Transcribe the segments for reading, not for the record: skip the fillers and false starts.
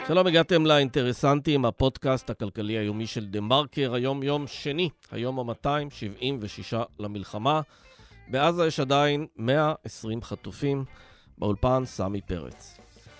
שלום, הגעתם לאינטרסנטים, הפודקאסט הכלכלי היומי של דה מרקר. היום יום שני, היום ה-276 למלחמה. בעזה יש עדיין 120 חטופים, באולפן סמי פרץ.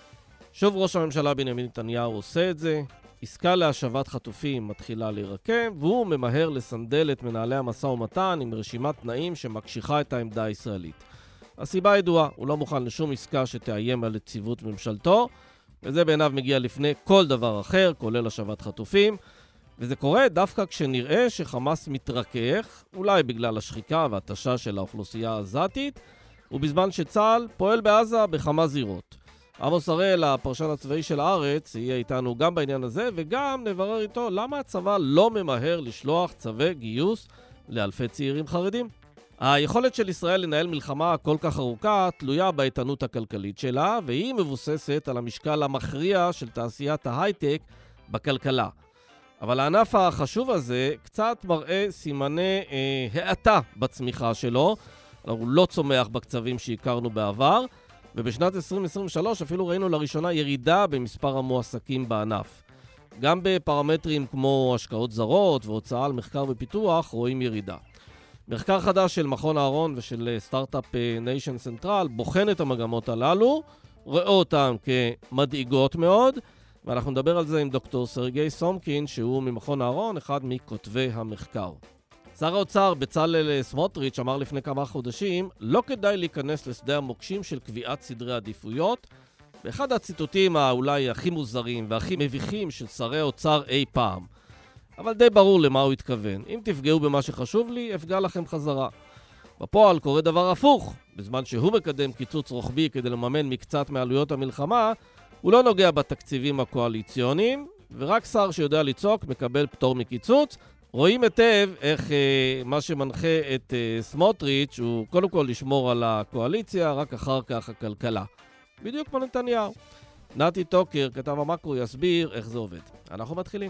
שוב ראש הממשלה בנימין נתניהו עושה את זה, עסקה להשבת חטופים מתחילה להירקם, והוא ממהר לסנדל את מנהלי המשא ומתן עם רשימת תנאים שמקשיחה את העמדה הישראלית. הסיבה ידועה, הוא לא מוכן לשום עסקה שתאיים על יציבות ממשלתו, וזה בעיניו מגיע לפני כל דבר אחר, כולל השבת חטופים, וזה קורה דווקא כשנראה שחמאס מתרכך, אולי בגלל השחיקה והתשה של האוכלוסייה העזתית, ובזמן שצה"ל פועל בעזה בכמה זירות. עמוס הראל, הפרשן הצבאי של הארץ, יהיה איתנו גם בעניין הזה, וגם נברר איתו למה הצבא לא ממהר לשלוח צווי גיוס לאלפי צעירים חרדים. היכולת של ישראל לנהל מלחמה כל כך ארוכה תלויה באיתנות הכלכלית שלה, והיא מבוססת על המשקל המכריע של תעשיית ההייטק בכלכלה. אבל הענף החשוב הזה קצת מראה סימני האטה בצמיחה שלו, הוא לא צומח בקצבים שהכרנו בעבר, ובשנת 2023 אפילו ראינו לראשונה ירידה במספר המועסקים בענף. גם בפרמטרים כמו השקעות זרות והוצאה על מחקר ופיתוח רואים ירידה. מחקר חדש של מכון אהרון ושל סטארט-אפ ניישן סנטרל בוחן את המגמות הללו, רואה אותם כמדאיגות מאוד, ואנחנו נדבר על זה עם דוקטור סרגי סומקין, שהוא ממכון אהרון, אחד מכותבי המחקר. שר האוצר בצלאל סמוטריץ' אמר לפני כמה חודשים, לא כדאי להיכנס לשדה המוקשים של קביעת סדרי עדיפויות, באחד הציטוטים האולי הכי מוזרים והכי מביכים של שרי האוצר אי פעם. אבל די ברור למה הוא התכוון. אם תפגעו במה שחשוב לי, אפגע לכם חזרה. בפועל קורה דבר הפוך. בזמן שהוא מקדם קיצוץ רוחבי כדי לממן מקצת מעלויות המלחמה, הוא לא נוגע בתקציבים הקואליציוניים, ורק שר שיודע לצעוק מקבל פטור מקיצוץ. רואים היטב איך מה שמנחה את סמוטריץ' הוא קודם כל לשמור על הקואליציה, רק אחר כך הכלכלה. בדיוק כמו נתניהו. נתי טוקר, כתב המקרו, יסביר איך זה עובד. אנחנו מתחילים.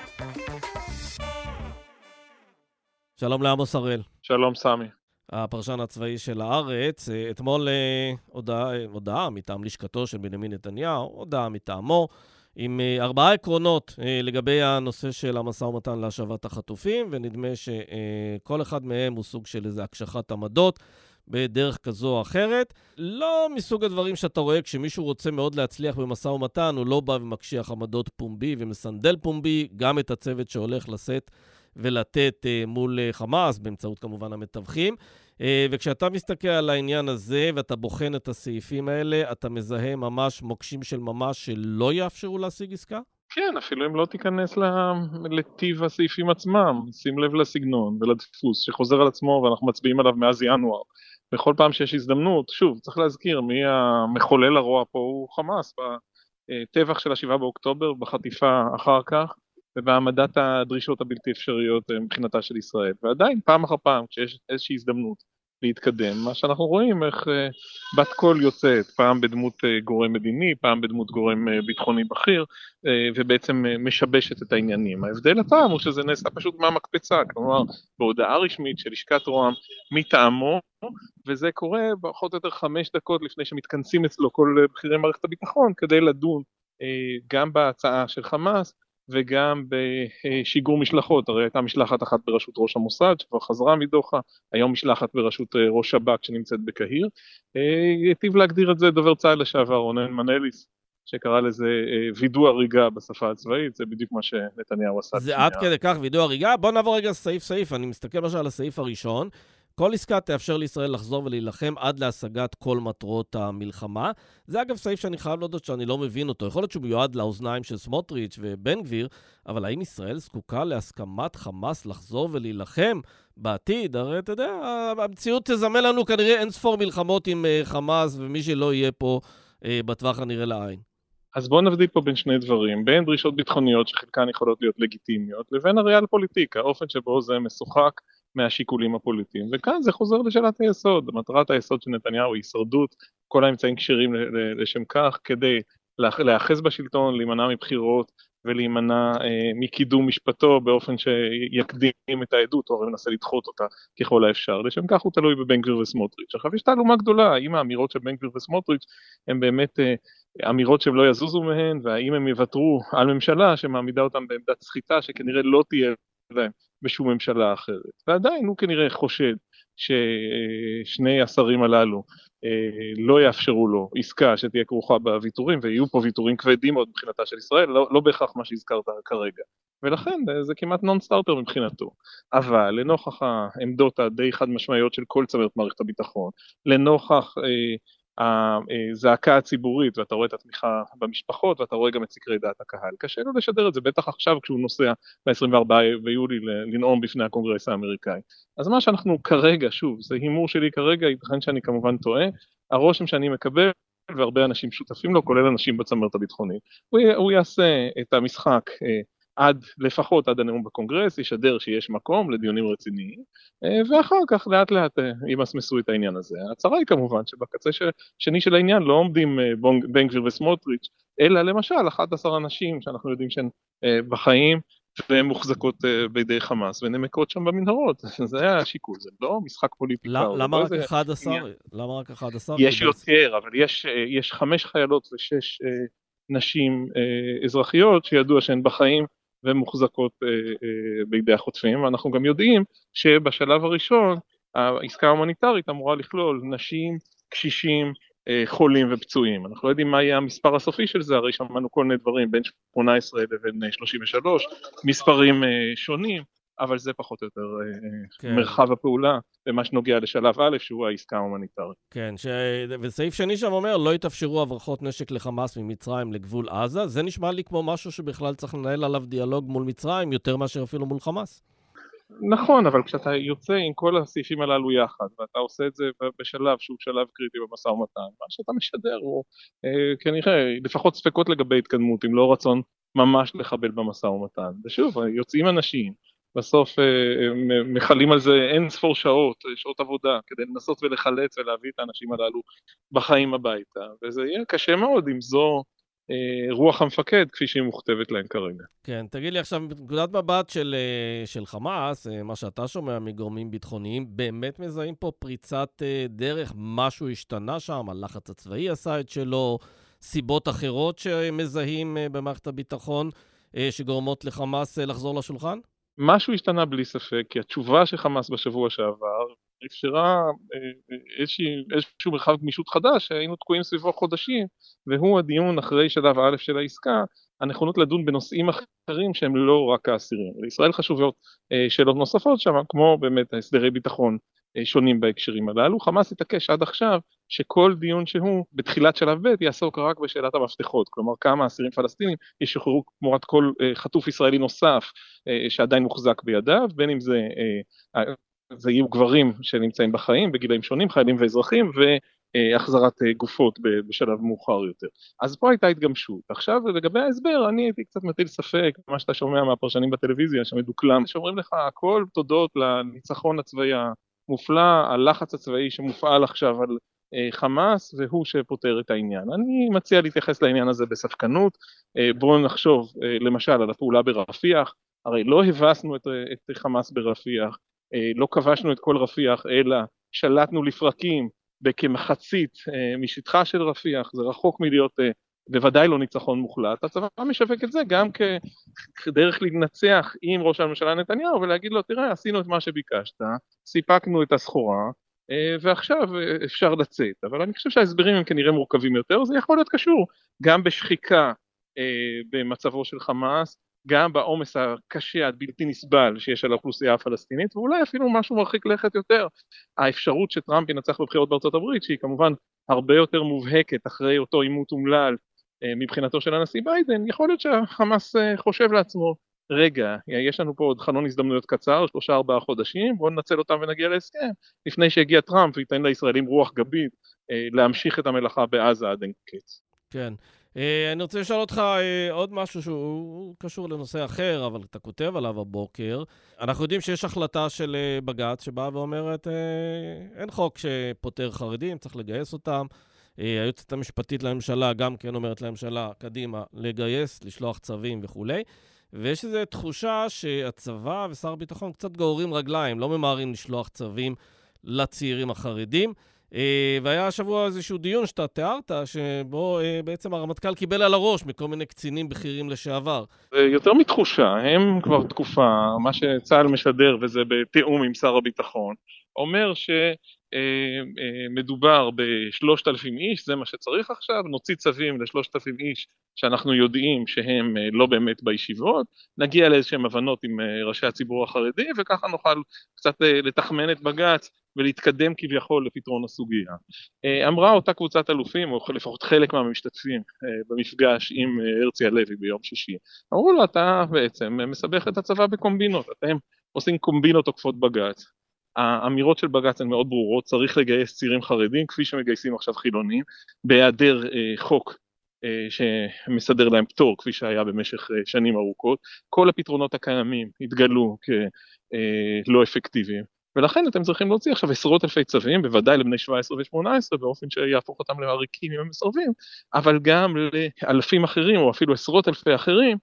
שלום לעמוס הראל. שלום סמי. הפרשן הצבאי של הארץ, אתמול הודעה מטעם לשכתו של בנימין נתניהו, הודעה מטעמו, עם 4 עקרונות לגבי הנושא של המשא ומתן להשבת החטופים, ונדמה שכל אחד מהם הוא סוג של איזה הקשחת עמדות בדרך כזו או אחרת. לא מסוג הדברים שאתה רואה כשמישהו רוצה מאוד להצליח במשא ומתן, הוא לא בא ומקשיח עמדות פומבי ומסנדל פומבי, גם את הצוות שהולך לשאת ולתת מול חמאס, באמצעות כמובן המתווכים. וכשאתה מסתכל על העניין הזה ואתה בוחן את הסעיפים האלה, אתה מזהה ממש מוקשים של ממש שלא יאפשרו להשיג עסקה? כן, אפילו אם לא תיכנס לטיב הסעיפים עצמם, שים לב לסגנון ולדפוס שחוזר על עצמו ואנחנו מצביעים עליו מאז ינואר. בכל פעם שיש הזדמנות, שוב, צריך להזכיר מי המחולל הרוע פה הוא חמאס, בטבח של 7 באוקטובר, בחטיפה אחר כך, ובעמדת הדרישות הבלתי אפשריות מבחינתה של ישראל. ועדיין, פעם אחר פעם, כשיש איזושהי הזדמנות להתקדם, מה שאנחנו רואים איך בת קול יוצאת, פעם בדמות גורם מדיני, פעם בדמות גורם ביטחוני בכיר, ובעצם משבשת את העניינים. ההבדל הפעם הוא שזה נעשה פשוט מהמקפצה, כלומר, בהודעה רשמית של לשכת רוה"מ מטעמו, וזה קורה פחות או יותר 5 דקות לפני שמתכנסים אצלו כל בכירי מערכת הביטחון, כדי לדון גם בהצעה של חמאס, וגם בשיגור משלחות. הרי הייתה משלחת אחת בראשות ראש המוסד שכבר חזרה מדוחה, היום משלחת בראשות ראש שב"כ שנמצאת בקהיר. היטיב להגדיר את זה דובר צה"ל לשעבר רונן מנליס, שקרא לזה וידוא הריגה בשפה הצבאית. זה בדיוק מה שנתניהו עשה. זה עד כדי כך וידוא הריגה? בוא נעבור רגע סעיף סעיף. אני מסתכל משל על הסעיף הראשון. כל עסקה תאפשר לישראל לחזור ולהילחם עד להשגת כל מטרות המלחמה. זה אגב סעיף שאני חייב להודות שאני לא מבין אותו. יכול להיות שהוא מיועד לאוזניים של סמוטריץ' ובן גביר, אבל האם ישראל זקוקה להסכמת חמאס לחזור ולהילחם בעתיד? הרי אתה יודע, המציאות תזמן לנו כנראה אין ספור מלחמות עם חמאס, ומי שלא יהיה פה בטווח הנראה לעין. אז בואו נבדיל פה בין שני דברים, בין דרישות ביטחוניות שחלקן יכולות להיות לגיטימיות, לבין הריאל פוליטיקה, האופן שבו זה משוחק מהשיקולים הפוליטיים. וכאן זה חוזר לשאלת היסוד. מטרת היסוד של נתניהו היא הישרדות, כל האמצעים כשרים לשם כך, כדי להאחז בשלטון, להימנע מבחירות, ולהימנע מקידום משפטו באופן שיקדים את העדות, או מנסה לדחות אותה ככל האפשר. לשם כך הוא תלוי בבן גביר וסמוטריץ'. עכשיו יש תעלומה גדולה, האם האמירות של בן גביר וסמוטריץ' הן באמת אמירות שהם לא יזוזו מהן, והאם הם יוותרו על ממשלה שמעמידה אותם בעמדת סחיטה שכנראה לא תהיה להם בשום ממשלה אחרת. ועדיין הוא כנראה חושד ששני השרים הללו לא יאפשרו לו עסקה שתהיה כרוכה בוויתורים, ויהיו פה ויתורים כבדים עוד מבחינתה של ישראל, לא בהכרח מה שהזכרת כרגע. ולכן זה כמעט נון סטארטר מבחינתו. אבל לנוכח העמדות הדי חד משמעיות של כל צמרת מערכת הביטחון, לנוכח הזעקה הציבורית, ואתה רואה את התמיכה במשפחות, ואתה רואה גם את סקרי דעת הקהל. קשה לו לשדר את זה, בטח עכשיו כשהוא נוסע ב-24 ביולי לנאום בפני הקונגרס האמריקאי. אז מה שאנחנו כרגע, שוב, זה הימור שלי כרגע, ייתכן שאני כמובן טועה, הרושם שאני מקבל, והרבה אנשים שותפים לו, כולל אנשים בצמרת הביטחונית, הוא יעשה את המשחק לפחות עד הנאום בקונגרס, ישדר שיש מקום לדיונים רציניים, ואחר כך לאט לאט ימסמסו את העניין הזה. הצרה היא כמובן שבקצה שני של העניין לא עומדים בן גביר וסמוטריץ', אלא למשל 11 אנשים שאנחנו יודעים שהן בחיים, והן מוחזקות בידי חמאס, ונמקות שם במנהרות. זה היה השיקול, זה לא משחק פוליטי. למה רק 11? למה רק 11? יש יותר, אבל יש 5 חיילות ו6 נשים אזרחיות שידוע שהן בחיים ומוחזקות בידי החוטפים, ואנחנו גם יודעים שבשלב הראשון העסקה ההומניטרית אמורה לכלול נשים, קשישים, חולים ופצועים. אנחנו לא יודעים מה יהיה המספר הסופי של זה, הרי שמענו כל מיני דברים בין 18 לבין 33, מספרים שונים, אבל זה פחות או יותר מרחב הפעולה במה שנוגע לשלב א', שהוא העסקה ההומניטרית. כן, וסעיף שני שם אומר, לא יתאפשרו הברחות נשק לחמאס ממצרים לגבול עזה, זה נשמע לי כמו משהו שבכלל צריך לנהל עליו דיאלוג מול מצרים, יותר מאשר אפילו מול חמאס. נכון, אבל כשאתה יוצא עם כל הסעיפים הללו יחד, ואתה עושה את זה בשלב שהוא שלב קריטי במשא ומתן, מה שאתה משדר הוא כנראה לפחות ספקות לגבי התקדמות, אם לא רצון ממש לחבל במשא ומתן. ושוב, יוצאים אנשים, בסוף מחלים על זה אין ספור שעות עבודה, כדי לנסות ולחלץ ולהביא את האנשים הללו בחיים הביתה, וזה יהיה קשה מאוד אם זו רוח המפקד כפי שהיא מוכתבת להם כרגע. כן, תגיד לי עכשיו, מנקודת מבט של חמאס, מה שאתה שומע מגורמים ביטחוניים, באמת מזהים פה פריצת דרך, משהו השתנה שם, הלחץ הצבאי עשה את שלו, סיבות אחרות שמזהים במערכת הביטחון, שגורמות לחמאס לחזור לשולחן? משהו השתנה בלי ספק, כי התשובה של חמאס בשבוע שעבר אפשרה איזשהו מרחב גמישות חדש שהיינו תקועים סביבו חודשים, והוא הדיון אחרי שלב א' של העסקה, הנכונות לדון בנושאים אחרים שהם לא רק האסירים. לישראל חשובות שאלות נוספות שם, כמו באמת הסדרי ביטחון שונים בהקשרים הללו. חמאס התעקש עד עכשיו שכל דיון שהוא בתחילת שלב ב' יעסוק רק בשאלת המפתחות, כלומר כמה אסירים פלסטינים ישוחררו תמורת כל חטוף ישראלי נוסף שעדיין מוחזק בידיו, בין אם זה יהיו גברים שנמצאים בחיים בגילאים שונים, חיילים ואזרחים, והחזרת גופות בשלב מאוחר יותר. אז פה הייתה התגמשות. עכשיו לגבי ההסבר, אני הייתי קצת מטיל ספק, מה שאתה שומע מהפרשנים בטלוויזיה שמדוקלם, שאומרים לך הכל תודות לניצחון הצבאי המופלא, הלחץ הצבאי שמופעל עכשיו על חמאס, והוא שפותר את העניין. אני מציע להתייחס לעניין הזה בספקנות. בואו נחשוב למשל על הפעולה ברפיח, הרי לא הבסנו את חמאס ברפיח, לא כבשנו את כל רפיח, אלא שלטנו לפרקים בכמחצית משטחה של רפיח, זה רחוק מלהיות בוודאי לא ניצחון מוחלט. הצבא משווק את זה גם כדרך להתנצח עם ראש הממשלה נתניהו ולהגיד לו, תראה, עשינו את מה שביקשת, סיפקנו את הסחורה, ועכשיו אפשר לצאת. אבל אני חושב שההסברים הם כנראה מורכבים יותר, זה יכול להיות קשור גם בשחיקה במצבו של חמאס, גם בעומס הקשה עד בלתי נסבל שיש על האוכלוסייה הפלסטינית, ואולי אפילו משהו מרחיק לכת יותר, האפשרות שטראמפ ינצח בבחירות בארצות הברית, שהיא כמובן הרבה יותר מובהקת אחרי אותו עימות אומלל מבחינתו של הנשיא ביידן, יכול להיות שהחמאס חושב לעצמו, רגע, יש לנו פה עוד חלון הזדמנויות קצר, 3-4 חודשים, בואו ננצל אותם ונגיע להסכם, לפני שהגיע טראמפ וייתן לישראלים רוח גבית להמשיך את המלאכה בעזה עד אין קץ. כן. אני רוצה לשאול אותך עוד משהו שהוא קשור לנושא אחר, אבל אתה כותב עליו הבוקר. אנחנו יודעים שיש החלטה של בג"ץ שבאה ואומרת, אין חוק שפותר חרדים, צריך לגייס אותם. היועצת המשפטית לממשלה גם כן אומרת לממשלה, קדימה, לגייס, לשלוח צווים וכו'. ויש איזו תחושה שהצבא ושר הביטחון קצת גוררים רגליים, לא ממהרים לשלוח צווים לצעירים החרדים. והיה השבוע איזשהו דיון שאתה תיארת, שבו בעצם הרמטכ"ל קיבל על הראש מכל מיני קצינים בכירים לשעבר. זה יותר מתחושה, הם כבר תקופה, מה שצה"ל משדר, וזה בתיאום עם שר הביטחון, אומר שמדובר ב3,000 איש, זה מה שצריך עכשיו, נוציא צווים ל3,000 איש שאנחנו יודעים שהם לא באמת בישיבות, נגיע לאיזשהם הבנות עם ראשי הציבור החרדי, וככה נוכל קצת לתחמן את בג"ץ ולהתקדם כביכול לפתרון הסוגיה. אמרה אותה קבוצת אלופים, או לפחות חלק מהמשתתפים במפגש עם הרצי הלוי ביום שישי, אמרו לו, אתה בעצם מסבך את הצבא בקומבינות, אתם עושים קומבינות עוקפות בג"ץ. האמירות של בג"ץ הן מאוד ברורות, צריך לגייס צעירים חרדים, כפי שמגייסים עכשיו חילונים, בהיעדר חוק שמסדר להם פטור, כפי שהיה במשך שנים ארוכות. כל הפתרונות הקיימים התגלו כלא אפקטיביים, ולכן אתם צריכים להוציא עכשיו עשרות אלפי צווים, בוודאי לבני 17 ו-18, באופן שיהפוך אותם לעריקים אם הם מסרבים, אבל גם לאלפים אחרים, או אפילו עשרות אלפי אחרים,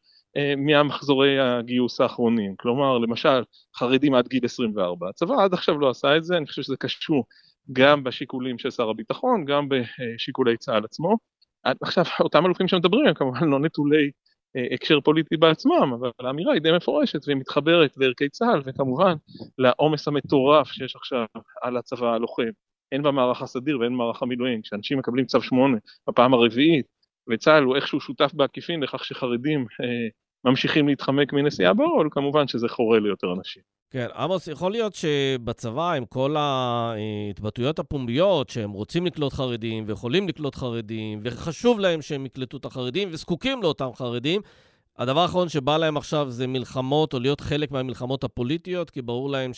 מהמחזורי הגיוס האחרונים. כלומר, למשל, חרדים עד גיל 24. הצבא עד עכשיו לא עשה את זה, אני חושב שזה קשור גם בשיקולים של שר הביטחון, גם בשיקולי צה"ל עצמו. עכשיו, אותם אלופים שמדברים הם כמובן לא נטולי הקשר פוליטי בעצמם, אבל האמירה היא די מפורשת, והיא מתחברת לערכי צה"ל, וכמובן לעומס המטורף שיש עכשיו על הצבא הלוחם. הן במערך הסדיר והן במערך המילואים, כשאנשים מקבלים צו 8 בפעם הרביעית, וצה"ל הוא איכשהו שותף בעקיפין לכך שחרדים ממשיכים להתחמק מנסיעה בעול, כמובן שזה חורה ליותר אנשים. כן, עמוס, יכול להיות שבצבא עם כל ההתבטאויות הפומביות שהם רוצים לקלוט חרדים ויכולים לקלוט חרדים וחשוב להם שהם יקלטו את החרדים וזקוקים לאותם חרדים, הדבר האחרון שבא להם עכשיו זה מלחמות או להיות חלק מהמלחמות הפוליטיות, כי ברור להם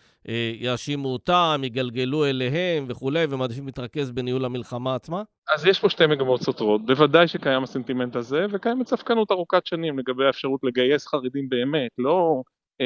שיאשימו אותם, יגלגלו אליהם וכו', ומעדיפים להתרכז בניהול המלחמה עצמה? אז יש פה שתי מגמות סותרות, בוודאי שקיים הסנטימנט הזה, וקיימת ספקנות ארוכת שנים לגבי האפשרות לגייס חרדים באמת, לא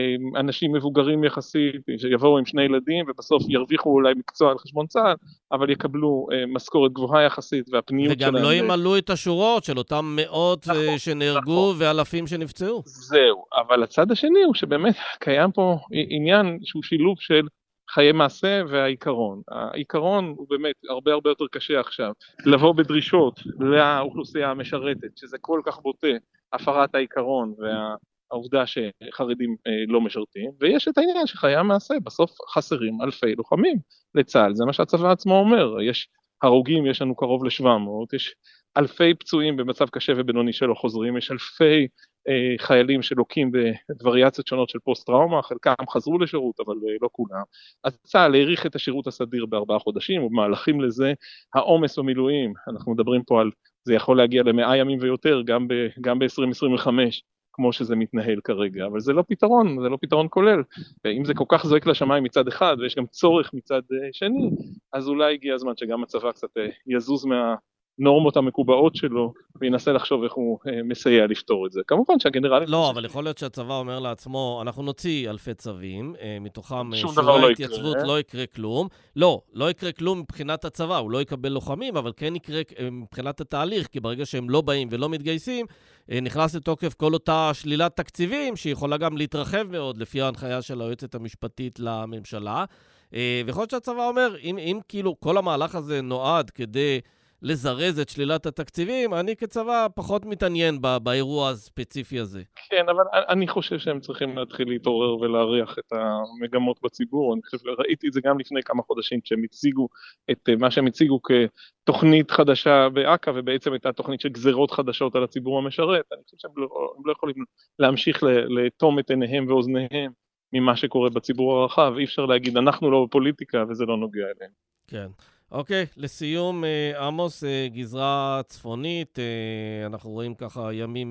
אנשים מבוגרים יחסית שיבואו עם 2 ילדים ובסוף ירוויחו אולי מקצוע על חשבון צה"ל, אבל יקבלו משכורת גבוהה יחסית והפניות שלהם... וגם לא ימלאו את השורות של אותם מאות שנהרגו ואלפים שנפצעו. זהו, אבל הצד השני הוא שבאמת קיים פה עניין שהוא שילוב של חיי מעשה והעיקרון. העיקרון הוא באמת הרבה הרבה יותר קשה עכשיו, לבוא בדרישות לאוכלוסייה המשרתת, שזה כל כך בוטה, הפרת העיקרון העובדה שחרדים לא משרתים, ויש את העניין שחיי המעשה, בסוף חסרים אלפי לוחמים לצה"ל, זה מה שהצבא עצמו אומר, יש הרוגים, יש לנו קרוב ל700, יש אלפי פצועים במצב קשה ובינוני שלא חוזרים, יש אלפי חיילים שלוקים בווריאציות שונות של פוסט-טראומה, חלקם חזרו לשירות, אבל לא כולם. אז צה"ל העריך את השירות הסדיר ב4 חודשים, ובמהלכים לזה, העומס במילואים, אנחנו מדברים פה על, זה יכול להגיע ל100 ימים ויותר, גם ב-2025, כמו שזה מתנהל כרגע, אבל זה לא פתרון, זה לא פתרון כולל, ואם זה כל כך זועק לשמיים מצד אחד, ויש גם צורך מצד שני, אז אולי הגיע הזמן שגם הצבא קצת יזוז מהנורמות המקובעות שלו, וינסה לחשוב איך הוא מסייע לפתור את זה. כמובן שהגנרלים... לא, אבל יכול להיות שהצבא אומר לעצמו, אנחנו נוציא אלפי צווים, מתוכם שיעורי התייצבות לא יקרה כלום. לא יקרה כלום מבחינת הצבא, הוא לא יקבל לוחמים, אבל כן יקרה מבחינת התהליך, כי ברגע שהם לא באים ולא מתגייסים, נכנס לתוקף כל אותה שלילת תקציבים, שיכולה גם להתרחב מאוד לפי ההנחיה של היועצת המשפטית לממשלה. ויכול להיות שהצבא אומר, אם כאילו כל המהלך הזה נועד כדי לזרז את שלילת התקציבים, אני כצבא פחות מתעניין באירוע הספציפי הזה. כן, אבל אני חושב שהם צריכים להתחיל להתעורר ולהריח את המגמות בציבור. אני חושב, ראיתי את זה גם לפני כמה חודשים, כשהם הציגו את מה שהם הציגו כתוכנית חדשה באק"א, ובעצם הייתה תוכנית של גזרות חדשות על הציבור המשרת. אני חושב שהם לא יכולים להמשיך לטום את עיניהם ואוזניהם ממה שקורה בציבור הרחב. אי אפשר להגיד, אנחנו לא בפוליטיקה וזה לא נוגע אליהם. כן. אוקיי, לסיום, עמוס, גזרה צפונית, אנחנו רואים ככה ימים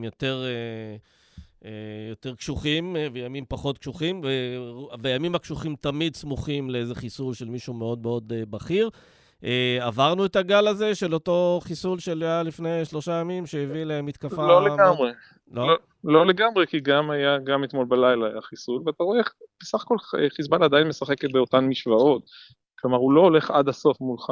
יותר קשוחים וימים פחות קשוחים, וימים הקשוחים תמיד סמוכים לאיזה חיסול של מישהו מאוד מאוד בכיר. עברנו את הגל הזה של אותו חיסול של היה לפני 3 ימים שהביא למתקפה... לא לגמרי. לא לגמרי, כי גם אתמול בלילה היה חיסול, ואתה רואה איך בסך הכל חיזבאללה עדיין משחקת באותן משוואות. כלומר הוא לא הולך עד הסוף מולך,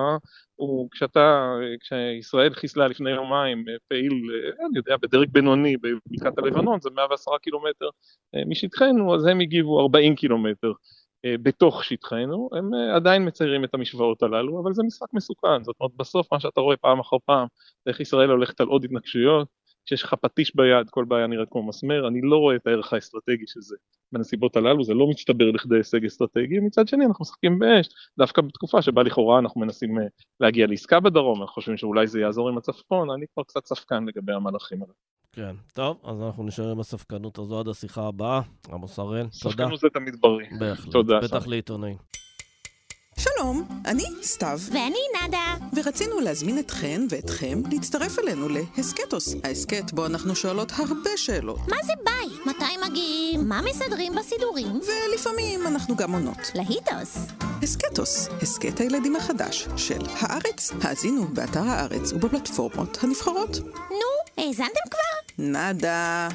כשישראל חיסלה לפני יומיים פעיל, אני יודע, בדרג בינוני בבקעת הלבנון, זה 110 קילומטר משטחנו, אז הם הגיבו 40 קילומטר בתוך שטחנו, הם עדיין מציירים את המשוואות הללו, אבל זה משחק מסוכן, זאת אומרת בסוף מה שאתה רואה פעם אחר פעם, איך ישראל הולכת על עוד התנגשויות, כשיש לך פטיש ביד, כל בעיה נראית כמו מסמר, אני לא רואה את הערך האסטרטגי של זה בנסיבות הללו, זה לא מצטבר לכדי הישג אסטרטגי, מצד שני אנחנו משחקים באש, דווקא בתקופה שבה לכאורה אנחנו מנסים להגיע לעסקה בדרום, אנחנו חושבים שאולי זה יעזור עם הצפון, אני כבר קצת ספקן לגבי המהלכים האלה. כן, טוב, אז אנחנו נשאר עם הספקנות הזו עד השיחה הבאה. עמוס הראל, תודה. ספקנות זה תמיד בריא. בהחלט, תודה. בטח לעיתונאים. שלום, אני סתיו. ואני נדה. ורצינו להזמין אתכן ואתכם להצטרף אלינו להסקטוס, ההסקט בו אנחנו שואלות הרבה שאלות. מה זה בית? מתי מגיעים? מה מסדרים בסידורים? ולפעמים אנחנו גם עונות. להיטוס. הסקטוס, הסקט הילדים החדש של הארץ. האזינו באתר הארץ ובפלטפורמות הנבחרות. נו, האזנתם כבר? נדה.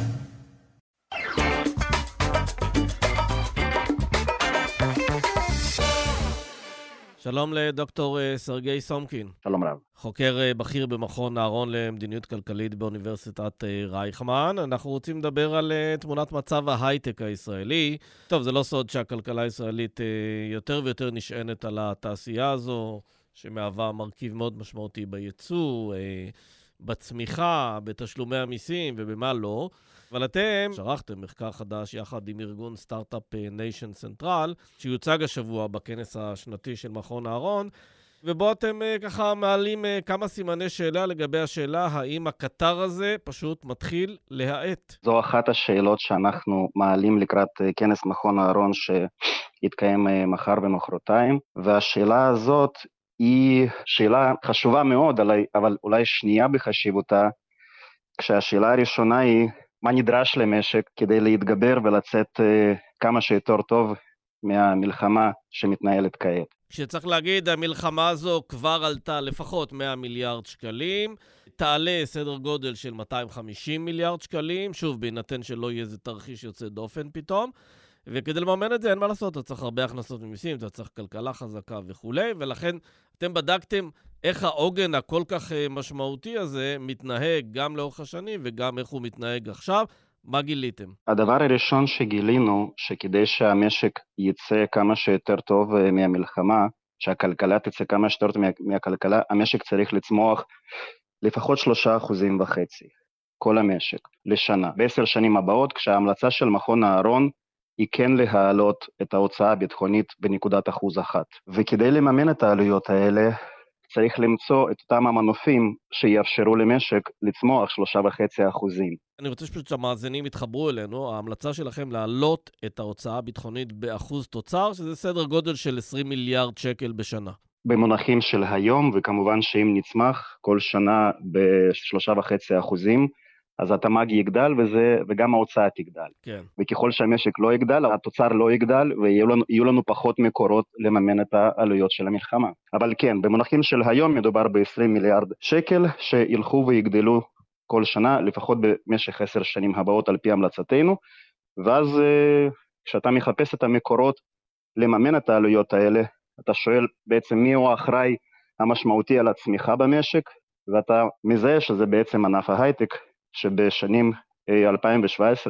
שלום לדוקטור סרגי סומקין. שלום רב. חוקר בכיר במכון אהרון למדיניות כלכלית באוניברסיטת רייכמן. אנחנו רוצים לדבר על תמונת מצב ההייטק הישראלי. טוב, זה לא סוד שהכלכלה הישראלית יותר ויותר נשענת על התעשייה הזו, שמהווה מרכיב מאוד משמעותי בייצוא, בצמיחה, בתשלומי המיסים ובמה לא. אבל אתם שרחתם מחקר חדש יחד עם ארגון סטארט-אפ ניישן סנטרל, שיוצג השבוע בכנס השנתי של מכון אהרון, ובו אתם ככה מעלים כמה סימני שאלה לגבי השאלה האם הקטר הזה פשוט מתחיל להאט. זו אחת השאלות שאנחנו מעלים לקראת כנס מכון אהרון שיתקיים מחר ומחרתיים, והשאלה הזאת היא שאלה חשובה מאוד, אבל אולי שנייה בחשיבותה, כשהשאלה הראשונה היא מה נדרש למשק כדי להתגבר ולצאת כמה שיותר טוב מהמלחמה שמתנהלת כעת. כשצריך להגיד, המלחמה הזו כבר עלתה לפחות 100 מיליארד שקלים, תעלה סדר גודל של 250 מיליארד שקלים, שוב, בהינתן שלא יהיה איזה תרחיש יוצא דופן פתאום, וכדי לממן את זה אין מה לעשות, אתה צריך הרבה הכנסות ממיסים, אתה צריך כלכלה חזקה וכו', ולכן אתם בדקתם איך העוגן הכל כך משמעותי הזה מתנהג גם לאורך השנים וגם איך הוא מתנהג עכשיו. מה גיליתם? הדבר הראשון שגילינו, שכדי שהמשק יצא כמה שיותר טוב מהמלחמה, שהכלכלה תצא כמה שיותר טוב מהכלכלה, המשק צריך לצמוח לפחות 3.5%, כל המשק, לשנה. ב10 שנים הבאות, כשההמלצה של מכון אהרון היא כן להעלות את ההוצאה הביטחונית בנקודת 1%. וכדי לממן את העלויות האלה, צריך למצוא את אותם המנופים שיאפשרו למשק לצמוח 3.5%. אני רוצה שפשוט שהמאזינים יתחברו אלינו. ההמלצה שלכם להעלות את ההוצאה הביטחונית באחוז תוצר, שזה סדר גודל של 20 מיליארד שקל בשנה. במונחים של היום, וכמובן שאם נצמח כל שנה ב3.5%, אז התמ"ג יגדל וגם ההוצאה תגדל. כן. וככל שהמשק לא יגדל, התוצר לא יגדל, ויהיו לנו פחות מקורות לממן את העלויות של המלחמה. אבל כן, במונחים של היום מדובר ב-20 מיליארד שקל, שילכו ויגדלו כל שנה, לפחות במשך 10 שנים הבאות על פי המלצתנו, ואז כשאתה מחפש את המקורות לממן את העלויות האלה, אתה שואל בעצם מי הוא האחראי המשמעותי על הצמיחה במשק, ואתה מזהה שזה בעצם ענף ההייטק, שבשנים 2017-2023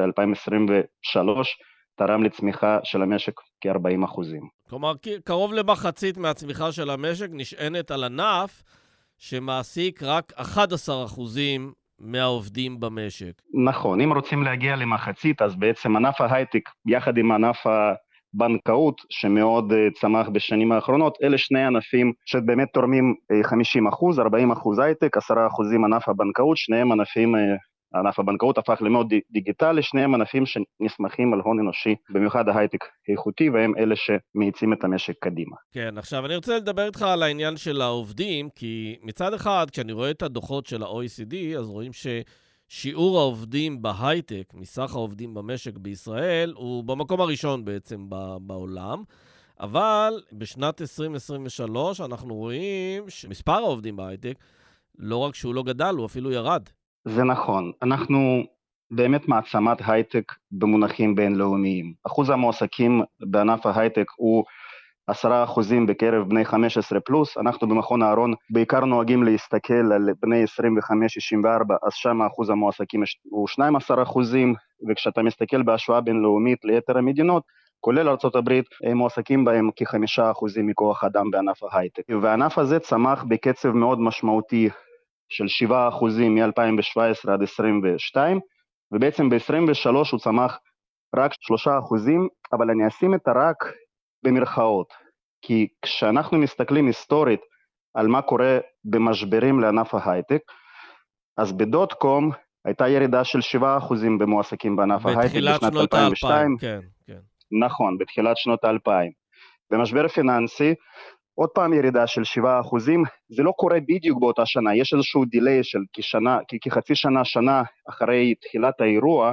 תרם לצמיחה של המשק כ-40%. כלומר, קרוב למחצית מהצמיחה של המשק נשענת על ענף שמעסיק רק 11% מהעובדים במשק. נכון, אם רוצים להגיע למחצית, אז בעצם ענף ההייטק, יחד עם ענף הבנקאות, שמאוד צמח בשנים האחרונות, אלה שני ענפים שבאמת תורמים 50%, 40% הייטק, 10% ענף הבנקאות, שניהם ענפים, ענף הבנקאות הפך למאוד דיגיטלי, שניהם ענפים שנסמכים על הון אנושי, במיוחד ההייטק איכותי, והם אלה שמאיצים את המשק קדימה. כן, עכשיו אני רוצה לדבר איתך על העניין של העובדים, כי מצד אחד, כשאני רואה את הדוחות של ה-OECD, אז רואים שיעור העובדים בהייטק, מסך העובדים במשק בישראל, הוא במקום הראשון בעצם בעולם, אבל בשנת 2023 אנחנו רואים שמספר העובדים בהייטק, לא רק שהוא לא גדל, הוא אפילו ירד. זה נכון, אנחנו באמת מעצמת הייטק במונחים בינלאומיים. אחוז המועסקים בענף ההייטק הוא 10% בקרב בני 15 פלוס. אנחנו במכון אהרון בעיקר נוהגים להסתכל על בני 25-64, אז שם אחוז המועסקים הוא 12%, וכשאתה מסתכל בהשוואה בינלאומית ליתר המדינות, כולל ארצות הברית, הם מועסקים בהם כ5% מכוח אדם בענף ההייטק. והענף הזה צמח בקצב מאוד משמעותי של 7% מ-2017 עד 2022, ובעצם ב-2023 הוא צמח רק 3%, אבל אני אשים את הרק במרכאות, כי כשאנחנו מסתכלים היסטורית על מה קורה במשברים לענף ההייטק, אז בדוט-קום הייתה ירידה של 7% במועסקים בענף ההייטק בשנת 2002. כן, כן. נכון, בתחילת שנות ה-2000. במשבר פיננסי, עוד פעם ירידה של 7%, זה לא קורה בדיוק באותה שנה, יש איזשהו דיליי של כחצי שנה אחרי תחילת האירוע,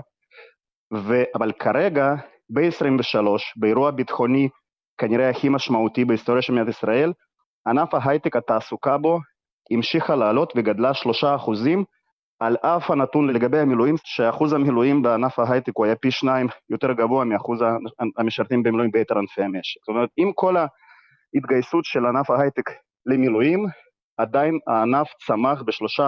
אבל כרגע, ב-23, באירוע ביטחוני כנראה הכי משמעותי בהיסטוריה של מדינת ישראל, ענף ההייטק התעסוקה בו המשיכה לעלות וגדלה 3%, על אף הנתון לגבי המילואים, שאחוז המילואים בענף ההייטק הוא היה פי 2 יותר גבוה מאחוז המשרתים במילואים ביתר ענפי המשק. זאת אומרת, עם כל ההתגייסות של ענף ההייטק למילואים, עדיין הענף צמח ב3%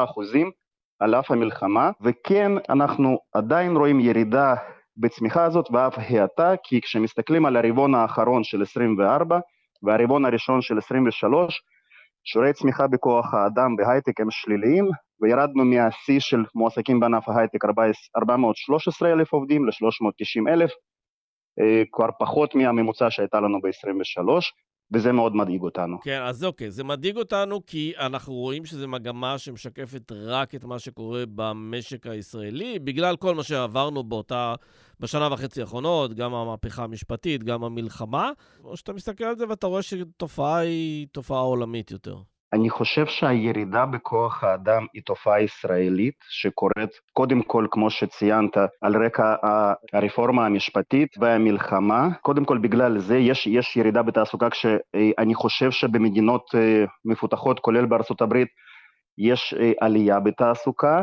על אף המלחמה, וכן אנחנו עדיין רואים ירידה בצמיחה הזאת ואף האטה, כי כשמסתכלים על הרבעון האחרון של 24 והרבעון הראשון של 23, שיעורי צמיחה בכוח האדם בהייטק הם שליליים, וירדנו מהשיא של מועסקים בענף ההייטק 413,000 עובדים ל-390,000, כבר פחות מהממוצע שהייתה לנו ב-23, וזה מאוד מדאיג אותנו. כן, אז אוקיי, זה מדאיג אותנו כי אנחנו רואים שזה מגמה שמשקפת רק את מה שקורה במשק הישראלי, בגלל כל מה שעברנו בשנה וחצי האחרונות, גם המהפכה המשפטית, גם המלחמה, או שאתה מסתכל על זה ואתה רואה שתופעה היא תופעה עולמית יותר. אני חושב שהירידה בכוח האדם היא תופעה ישראלית, שקורית קודם כל, כמו שציינת, על רקע הרפורמה המשפטית והמלחמה. קודם כל בגלל זה יש ירידה בתעסוקה, כשאני חושב שבמדינות מפותחות, כולל בארצות הברית, יש עלייה בתעסוקה,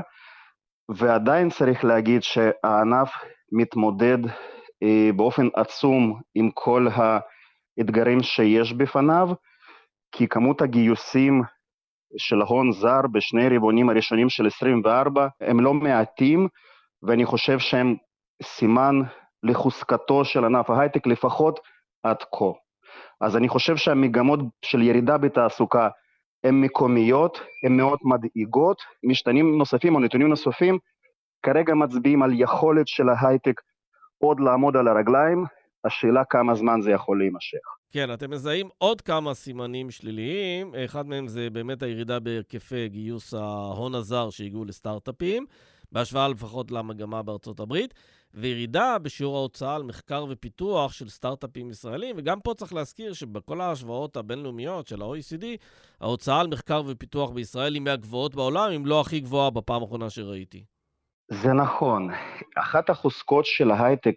ועדיין צריך להגיד שהענף מתמודד באופן עצום עם כל האתגרים שיש בפניו, כי כמות הגיוסים של הון זר בשני רבעונים הראשונים של 24 הם לא מעטים, ואני חושב שהם סימן לחוזקתו של ענף ההייטק לפחות עד כה. אז אני חושב שהמגמות של ירידה בתעסוקה הן מקומיות, הן מאוד מדאיגות, משתנים נוספים או נתונים נוספים כרגע מצביעים על יכולת של ההייטק עוד לעמוד על הרגליים, השאלה כמה זמן זה יכול להימשך. כן, אתם מזהים עוד כמה סימנים שליליים, אחד מהם זה באמת הירידה בהיקפי גיוס ההון הזר שהגיעו לסטארט-אפים, בהשוואה לפחות למגמה בארצות הברית, וירידה בשיעור ההוצאה על מחקר ופיתוח של סטארט-אפים ישראלים, וגם פה צריך להזכיר שבכל ההשוואות הבינלאומיות של ה-OECD, ההוצאה על מחקר ופיתוח בישראל היא מהגבוהות בעולם, אם לא הכי גבוהה בפעם האחרונה שראיתי. זה נכון. אחת החוזקות של ההייטק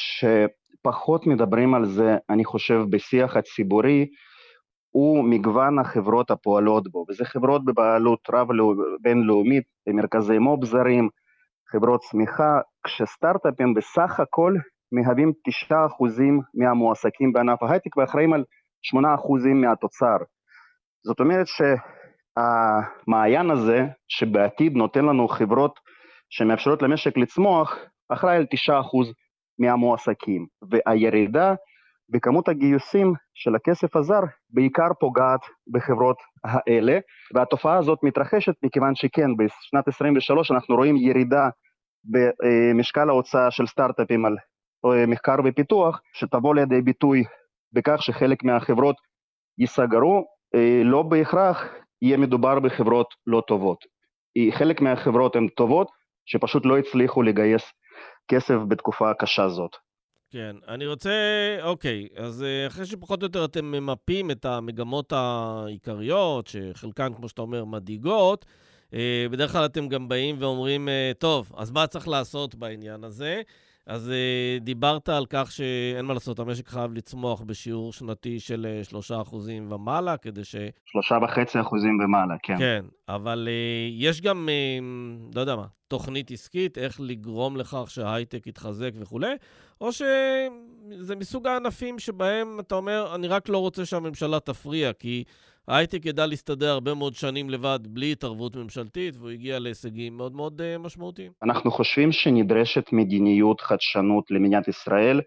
שפחות מדברים על זה, אני חושב, בשיח הציבורי, הוא מגוון החברות הפועלות בו, וזה חברות בבעלות רב בינלאומית, מרכזי מו"פ זרים, חברות צמיחה, כשסטארט-אפים בסך הכל מהווים 9% מהמועסקים בענף ההייטק, ואחראים על 8% מהתוצר. זאת אומרת שהמעיין הזה, שבעתיד נותן לנו חברות שמאפשרות למשק לצמוח, אחראי על 9% מהמועסקים, והירידה בכמות הגיוסים של הכסף הזר בעיקר פוגעת בחברות האלה, והתופעה הזאת מתרחשת מכיוון שכן, בשנת 23 אנחנו רואים ירידה במשקל ההוצאה של סטארט-אפים על מחקר ופיתוח, שתבוא לידי ביטוי בכך שחלק מהחברות ייסגרו, לא בהכרח יהיה מדובר בחברות לא טובות. חלק מהחברות הן טובות, שפשוט לא הצליחו לגייס כסף בתקופה הקשה זאת. כן, אני רוצה, אוקיי, אז אחרי שפחות או יותר אתם ממפים את המגמות העיקריות, שחלקן, כמו שאתה אומר, מדאיגות, בדרך כלל אתם גם באים ואומרים, טוב, אז מה צריך לעשות בעניין הזה? אז דיברת על כך שאין מה לעשות, המשק חייב לצמוח בשיעור שנתי של 3% ומעלה, כדי ש... 3.5% ומעלה, כן. כן, אבל יש גם, לא יודע מה, תוכנית עסקית, איך לגרום לכך שההייטק יתחזק וכו', או זה מסוג הענפים שבהם אתה אומר, אני רק לא רוצה שהממשלה תפריע, כי ההייטק ידע להסתדר הרבה מאוד שנים לבד בלי התערבות ממשלתית, והוא הגיע להישגים מאוד מאוד משמעותיים. אנחנו חושבים שנדרשת מדיניות חדשנות למדינת ישראל,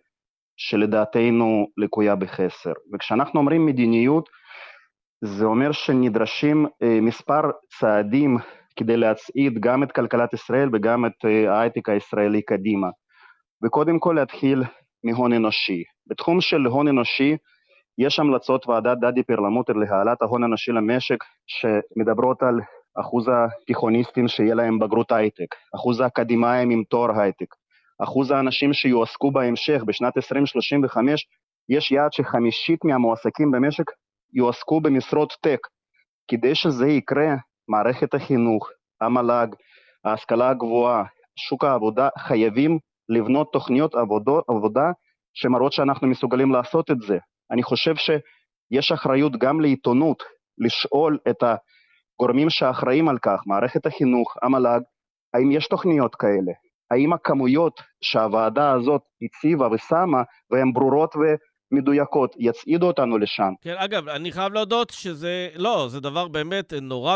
שלדעתנו לקויה בחסר. וכשאנחנו אומרים מדיניות, זה אומר שנדרשים מספר צעדים כדי להצעיד גם את כלכלת ישראל וגם את ההייטק הישראלי קדימה. וקודם כל להתחיל מהון אנושי. בתחום של הון אנושי, יש המלצות ועדת דדי פרלמוטר להעלאת ההון האנושי למשק, שמדברות על אחוז התיכוניסטים שיהיה להם בגרות הייטק, אחוז האקדמיים עם תואר הייטק, אחוז האנשים שיועסקו בהמשך בשנת 2035, יש יעד שחמישית מהמועסקים במשק יועסקו במשרות טק. כדי שזה יקרה, מערכת החינוך, המל"ג, ההשכלה הגבוהה, שוק העבודה, חייבים לבנות תוכניות עבודה שמראות שאנחנו מסוגלים לעשות את זה. אני חושב שיש אחריות גם לעיתונות, לשאול את הגורמים שאחראים על כך, מערכת החינוך, המל"ג, האם יש תוכניות כאלה? האם הכמויות שהוועדה הזאת הציבה ושמה, והן ברורות ומדויקות, יצעידו אותנו לשם? כן, אגב, אני חייב להודות שזה, לא, זה דבר באמת נורא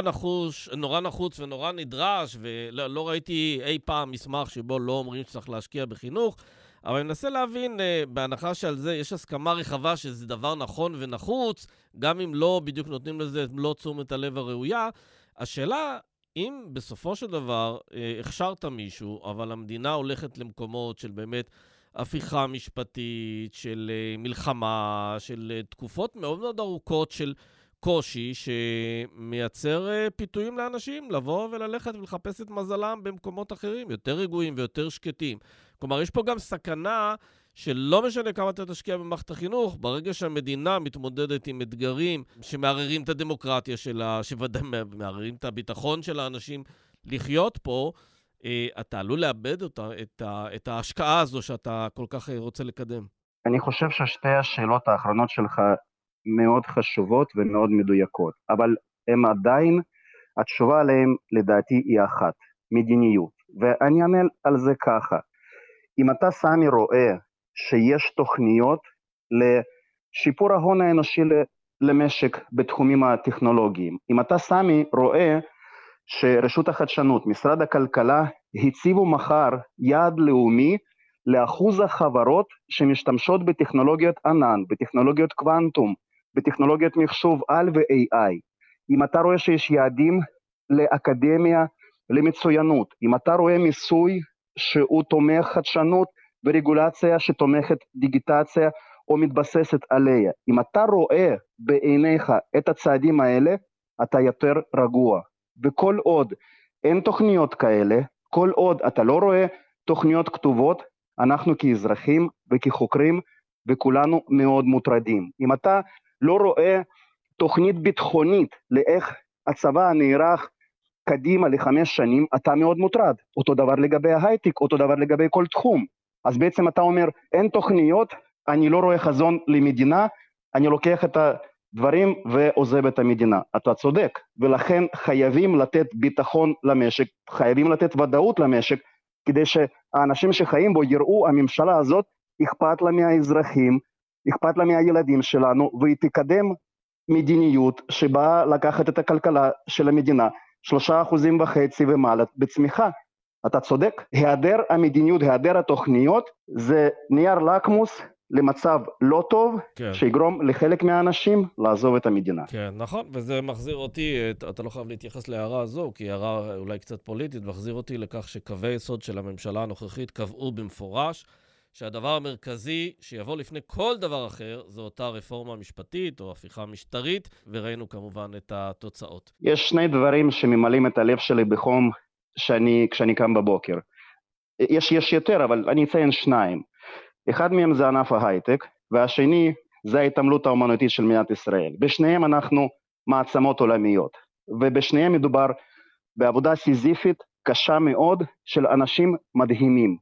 נחוץ ונורא נדרש, ולא ראיתי אי פעם מסמך שבו לא אומרים שצריך להשקיע בחינוך, אבל אני מנסה להבין, בהנחה שעל זה יש הסכמה רחבה שזה דבר נכון ונחוץ, גם אם לא בדיוק נותנים לזה לא תשומת הלב הראויה, השאלה, אם בסופו של דבר הכשרת מישהו, אבל המדינה הולכת למקומות של באמת הפיכה משפטית, של מלחמה, של תקופות מאוד מאוד ארוכות של קושי שמייצר פיתויים לאנשים לבוא וללכת ולחפש את מזלם במקומות אחרים, יותר רגועים ויותר שקטים. כלומר, יש פה גם סכנה שלא משנה כמה אתה תשקיע במערכת החינוך, ברגע שהמדינה מתמודדת עם אתגרים שמערערים את הדמוקרטיה שלה, שוודאי מערערים את הביטחון של האנשים לחיות פה, אתה עלול לאבד את ההשקעה הזו שאתה כל כך רוצה לקדם. אני חושב ששתי השאלות האחרונות שלך מאוד חשובות ומאוד מדויקות, אבל הם עדיין, התשובה עליהם לדעתי היא אחת, מדיניות. ואני אענה על זה ככה, אם אתה סמי רואה שיש תוכניות לשיפור ההון האנושי למשק בתחומים הטכנולוגיים, אם אתה סמי רואה שרשות החדשנות, משרד הכלכלה, הציבו מחר יעד לאומי לאחוז החברות שמשתמשות בטכנולוגיות ענן, בטכנולוגיות קוונטום, בטכנולוגיות מחשוב על ו-AI, אם אתה רואה שיש יעדים לאקדמיה, למצוינות, אם אתה רואה מיסוי שהוא תומך חדשנות ורגולציה שתומכת דיגיטציה או מתבססת עליה, אם אתה רואה בעיניך את הצעדים האלה, אתה יותר רגוע. וכל עוד אין תוכניות כאלה, כל עוד אתה לא רואה תוכניות כתובות, אנחנו כאזרחים וכחוקרים וכולנו מאוד מוטרדים. אם אתה לא רואה תוכנית ביטחונית לאיך הצבא נערך קדימה ל5 שנים, אתה מאוד מוטרד. אותו דבר לגבי ההייטק, אותו דבר לגבי כל תחום. אז בעצם אתה אומר, אין תוכניות, אני לא רואה חזון למדינה, אני לוקח את הדברים ועוזב את המדינה. אתה צודק, ולכן חייבים לתת ביטחון למשק, חייבים לתת ודאות למשק, כדי שהאנשים שחיים בו יראו, הממשלה הזאת אכפת לה מהאזרחים, אכפת לה מהילדים שלנו, והיא תקדם מדיניות שבאה לקחת את הכלכלה של המדינה, 3.5% ומעלה בצמיחה. אתה צודק, היעדר המדיניות, היעדר התוכניות, זה נייר לקמוס למצב לא טוב, כן. שיגרום לחלק מהאנשים לעזוב את המדינה. כן, נכון, וזה מחזיר אותי, אתה לא חייב להתייחס להערה הזו, כי הערה אולי קצת פוליטית, מחזיר אותי לכך שקווי יסוד של הממשלה הנוכחית קבעו במפורש, שהדבר המרכזי שיבוא לפני כל דבר אחר, זו אותה רפורמה משפטית או הפיכה משטרית, וראינו כמובן את התוצאות. יש שני דברים שממלאים את הלב שלי בחום כשאני קם בבוקר. יש יותר, אבל אני אציין שניים. אחד מהם זה ענף ההייטק, והשני זה ההתעמלות האומנותית של מדינת ישראל. בשניהם אנחנו מעצמות עולמיות, ובשניהם מדובר בעבודה סיזיפית קשה מאוד של אנשים מדהימים.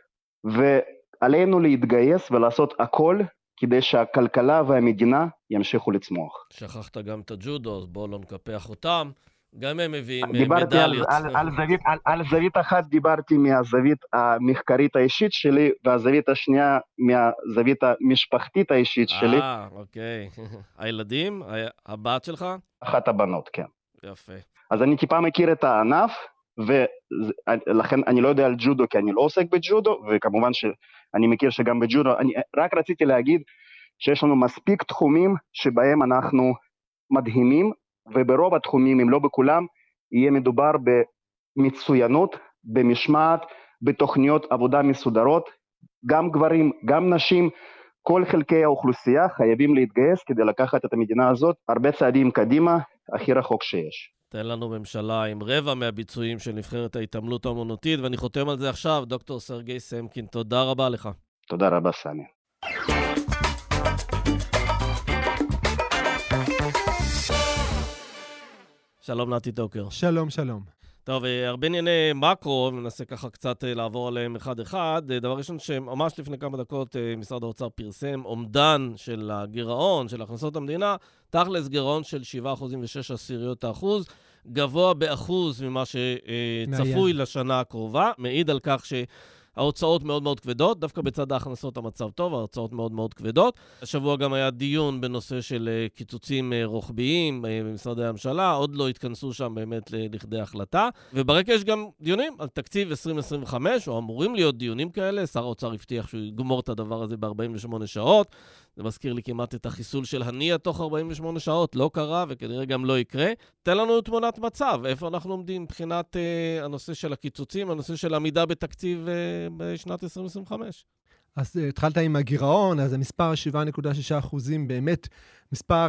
ועלינו להתגייס ולעשות הכל כדי שהכלכלה והמדינה ימשיכו לצמוח. שכחת גם את הג'ודו, אז בואו לא נקפח אותם. גם הם מביאים דיברתי מדליות. על זווית אחת, דיברתי מהזווית המחקרית האישית שלי, והזווית השנייה מהזווית המשפחתית האישית שלי. אוקיי. הילדים? הבת שלך? אחת הבנות, כן. יפה. אז אני טיפה מכיר את הענף, ולכן אני לא יודע על ג'ודו, כי אני לא עוסק בג'ודו, וכמובן שאני מכיר שגם בג'ודו, אני רק רציתי להגיד שיש לנו מספיק תחומים שבהם אנחנו מדהימים, וברוב התחומים, אם לא בכולם, יהיה מדובר במצוינות, במשמעת, בתוכניות עבודה מסודרות, גם גברים, גם נשים, כל חלקי האוכלוסייה חייבים להתגייס כדי לקחת את המדינה הזאת הרבה צעדים קדימה, הכי רחוק שיש. תן לנו ממשלה עם רבע מהביצועים של נבחרת ההתעמלות האמנותית, ואני חותם על זה עכשיו, דוקטור סרגי סמקין, תודה רבה לך. תודה רבה, סמי. שלום נתי טוקר. שלום, שלום. טוב, הרבה ענייני מקרו, ננסה ככה קצת לעבור עליהם אחד-אחד. דבר ראשון שממש לפני כמה דקות משרד האוצר פרסם אומדן של הגירעון, של הכנסות המדינה, תכלס גירעון של 7.6%, גבוה באחוז ממה שצפוי לשנה הקרובה, מעיד על כך שההוצאות מאוד מאוד כבדות, דווקא בצד ההכנסות המצב טוב, ההוצאות מאוד מאוד כבדות. השבוע גם היה דיון בנושא של קיצוצים רוחביים במשרדי הממשלה, עוד לא התכנסו שם באמת לכדי החלטה, וברקע יש גם דיונים על תקציב 2025, או אמורים להיות דיונים כאלה, שר האוצר הבטיח שהוא יגמור את הדבר הזה ב-48 שעות, זה מזכיר לי כמעט את החיסול של הנייה תוך 48 שעות, לא קרה וכנראה גם לא יקרה. תן לנו תמונת מצב, איפה אנחנו עומדים מבחינת הנושא של הקיצוצים, הנושא של עמידה בתקציב בשנת 2025. אז התחלת עם הגירעון, אז המספר 7.6% באמת מספר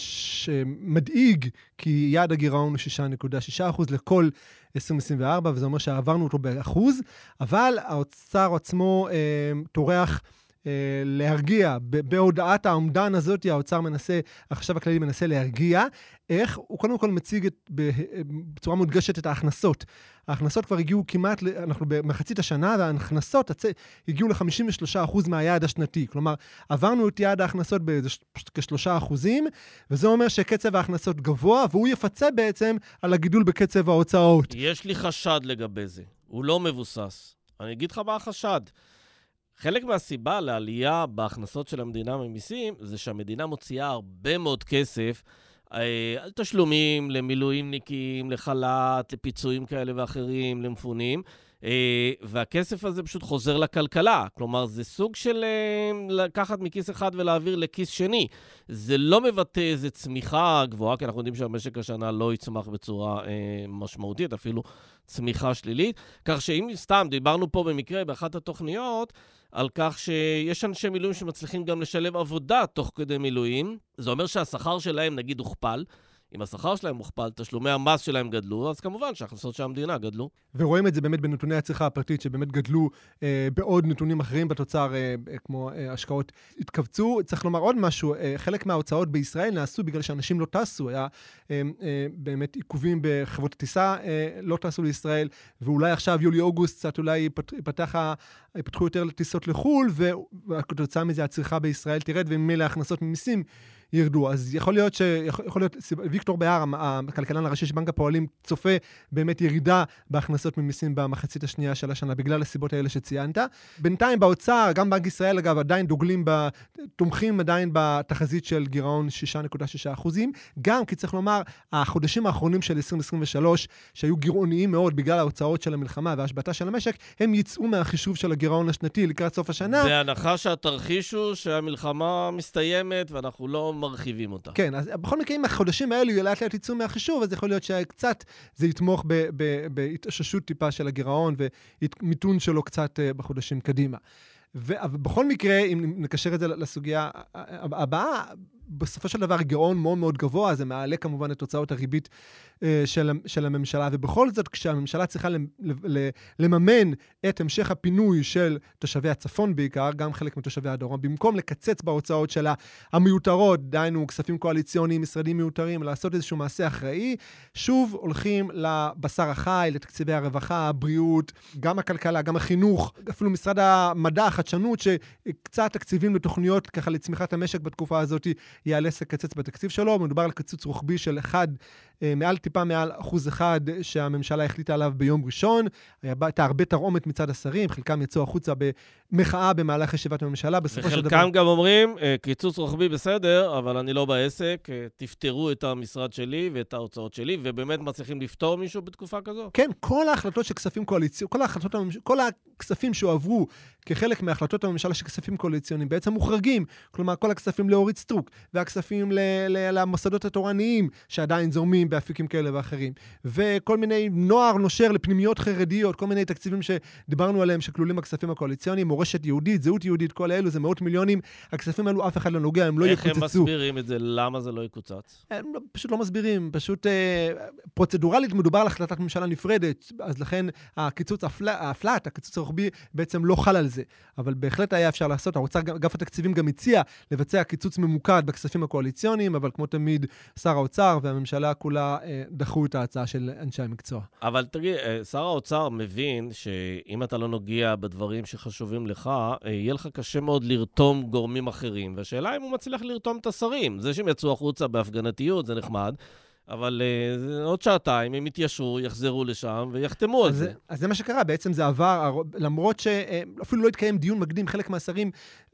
מדאיג, כי יעד הגירעון הוא 6.6% לכל 2024, וזה אומר שעברנו אותו באחוז, אבל האוצר עצמו תורח להרגיע. בהודעת העומדן הזאת, האוצר מנסה, החשב הכללי מנסה להרגיע. איך? הוא קודם כל מציג בצורה מודגשת את ההכנסות. ההכנסות כבר הגיעו כמעט, אנחנו במחצית השנה, וההכנסות הגיעו ל-53% מהיעד השנתי. כלומר, עברנו את יעד ההכנסות בכ3%, וזה אומר שקצב ההכנסות גבוה, והוא יפצה בעצם על הגידול בקצב ההוצאות. יש לי חשד לגבי זה. הוא לא מבוסס. אני אגיד לך מה החשד. חלק מהסיבה לעלייה בהכנסות של המדינה ממיסים, זה שהמדינה מוציאה הרבה מאוד כסף על תשלומים, למילואימניקים, לחל"ת, לפיצויים כאלה ואחרים, למפונים, והכסף הזה פשוט חוזר לכלכלה. כלומר, זה סוג של לקחת מכיס אחד ולהעביר לכיס שני. זה לא מבטא איזו צמיחה גבוהה, כי אנחנו יודעים שהמשק השנה לא יצמח בצורה משמעותית, אפילו צמיחה שלילית. כך שאם סתם דיברנו פה במקרה באחת התוכניות, על כך שיש אנשי מילואים שמצליחים גם לשלב עבודה תוך כדי מילואים. זה אומר שהשכר שלהם נגיד הוכפל. אם השכר שלהם מוכפל, תשלומי המס שלהם גדלו, אז כמובן שההכנסות של המדינה גדלו. ורואים את זה באמת בנתוני הצריכה הפרטית, שבאמת גדלו בעוד נתונים אחרים בתוצר, כמו השקעות התכווצו. צריך לומר עוד משהו, חלק מההוצאות בישראל נעשו בגלל שאנשים לא טסו, היה באמת עיכובים בחברות הטיסה, לא טסו לישראל, ואולי עכשיו יולי-אוגוסט קצת אולי יפתחו יותר לטיסות לחול, וכתוצאה מזה הצריכה בישראל תרד, וממילא ההכנסות ממיסים ירדו. אז יכול להיות ויקטור בהר, הכלכלן הראשי של בנק הפועלים, צופה באמת ירידה בהכנסות ממיסים במחצית השנייה של השנה, בגלל הסיבות האלה שציינת. בינתיים באוצר, גם בנק ישראל, אגב, עדיין תומכים עדיין בתחזית של גירעון 6.6%. גם, כי צריך לומר, החודשים האחרונים של 2023, שהיו גירעוניים מאוד בגלל ההוצאות של המלחמה וההשבתה של המשק, הם יצאו מהחישוב של הגירעון השנתי לקראת סוף השנה. בהנחה שהתרחיש הוא שהמלחמה מסתיימת ואנחנו לא מרחיבים אותה. כן, אז בכל מקרה, אם החודשים האלו לאט לאט יצאו מהחישוב, אז יכול להיות שקצת זה יתמוך בהתאוששות טיפה של הגירעון ומיתון שלו קצת בחודשים קדימה. ובכל מקרה, אם נקשר את זה לסוגיה הבאה, בסופו של דבר גירעון מאוד מאוד גבוה, זה מעלה כמובן את תוצאות הריבית של הממשלה, ובכל זאת כשהממשלה צריכה לממן את המשך הפינוי של תושבי הצפון בעיקר, גם חלק מתושבי הדרום, במקום לקצץ בהוצאות שלה המיותרות, דיינו כספים קואליציוניים, משרדים מיותרים, לעשות איזשהו מעשה אחראי, שוב הולכים לבשר החי, לתקציבי הרווחה, הבריאות, גם הכלכלה, גם החינוך, אפילו משרד המדע, החדשנות, שקצת תקציבים לתוכניות ככה לצמיחת המשק בתקופה הזאת, יאלץ לקצץ בתקציב שלו. מדובר על קיצוץ רוחבי של 1 טיפה מעל 1% שהממשלה החליטה עליו ביום ראשון. הייתה הרבה תרעומת מצד השרים, חלקם יצאו החוצה במחאה במהלך ישיבת הממשלה. וחלקם גם אומרים, קיצוץ רוחבי בסדר, אבל אני לא בעסק, תפתרו את המשרד שלי ואת ההוצאות שלי, ובאמת מצליחים לפתור מישהו בתקופה כזו? כן, כל ההחלטות של כספים קואליציוניים, כל הכספים שהועברו כחלק מהחלטות הממשלה של כספים קואליציוניים בעצם מוחרגים. כלומר, כל הכספים לאורית סטרוק, והכספים למוסדות התורניים שעדיין זורמים באפיקים כאלה ואחרים. וכל מיני נוער נושר לפנימיות חרדיות, כל מיני תקציבים שדיברנו עליהם שכלולים בכספים הקואליציוניים, מורשת יהודית, זהות יהודית, כל האלו, זה מאות מיליונים. הכספים האלו אף אחד לא נוגע, הם לא יקוצצו. איך הם מסבירים את זה? למה זה לא יקוצץ? הם פשוט לא מסבירים, פשוט פרוצדורלית מדובר על החלטת ממשלה נפרדת, אז לכן הקיצוץ הפלט, הקיצוץ הרוחבי בעצם לא חל על זה. אבל בהחלט היה אפשר לעשות, אגף התקציבים גם הציע לבצע קיצוץ ממוקד בכספים הקואליציוניים, אבל כמו תמיד שר האוצר והממשלה כולה דחו את ההצעה של אנשי המקצוע. אבל תגיד, שר האוצר מבין שאם אתה לא נוגע בדברים שחשובים לך, יהיה לך קשה מאוד לרתום גורמים אחרים, והשאלה אם הוא מצליח לרתום את השרים. זה שהם יצאו החוצה בהפגנתיות, זה נחמד, אבל עוד שעתיים הם יתיישרו, יחזרו לשם ויחתמו על זה. אז זה מה שקרה, בעצם זה עבר, למרות שאפילו לא התקיים דיון מקדים, חלק מהשרים,